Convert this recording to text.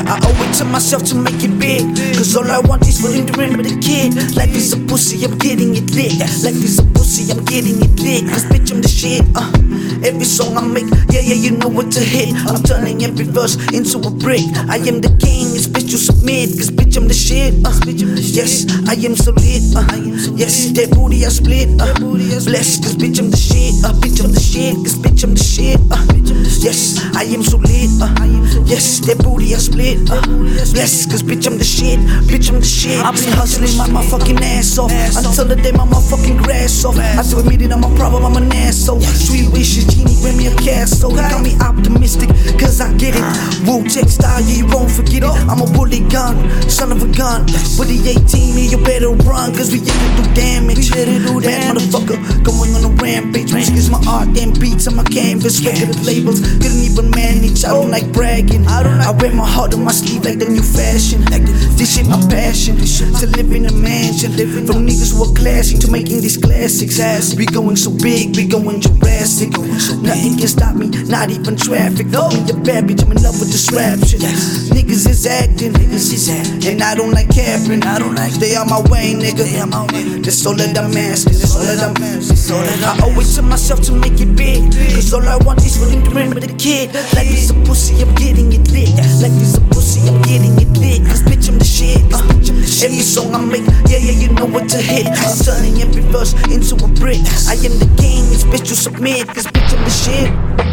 Yeah, I owe it to myself to make it big. Cause all I want is for him to remember the kid. Life is a pussy, I'm getting it lit. Life is a pussy, I'm getting it lit. Cause bitch, I'm the shit. Every song I make, yeah, you know what to hit. I'm turning every verse into a brick. I am the king, it's bitch you submit. Cause bitch, I'm the shit. Yes, I am so lit. Yes, that booty I split. Blessed, cause bitch, I'm the shit. Bitch, I'm the shit. Cause bitch, I'm the shit. Yes, I am so lit. Yes, that booty I split. Blessed, cause bitch, I'm the shit. Bitch, I'm the shit. I've been hustling my motherfucking ass off until the day my motherfucking grass off. I still admit it, I'm a problem, I'm an asshole. Sweet wishes, genie, grant me a castle. Got me optimistic, cause I get it. Wu-Tang style, yeah, you won't forget it. I'm a bullet gun, son of a gun. With the 18, yeah, you better run, cause we here to do damage. Bad motherfucker, going on a rampage. Music is my art and beats on my canvas. Record labels, couldn't even manage. I don't like bragging. I wear my heart on my sleeve like the new fashion. This shit my passion, to live in a mansion. From niggas who are classy to making these classics. We going so big, we going Jurassic. Nothing can stop me, not even traffic. Fuck me, your bad bitch, I'm in love with this rap shit. Niggas is acting, and I don't like capping. Stay on my way, nigga. That's all that I'm asking. I owe it to myself to make it big. Cause all I want is for him to remember the kid. Life is a pussy, I'm getting it lit. Life is a pussy, I'm getting it lit. Cause bitch, I'm the shit. Every song I make, yeah, you know what to hit. I'm turning every verse into a brick. I am the king, it's bitch you submit. Cause bitch, I'm the shit.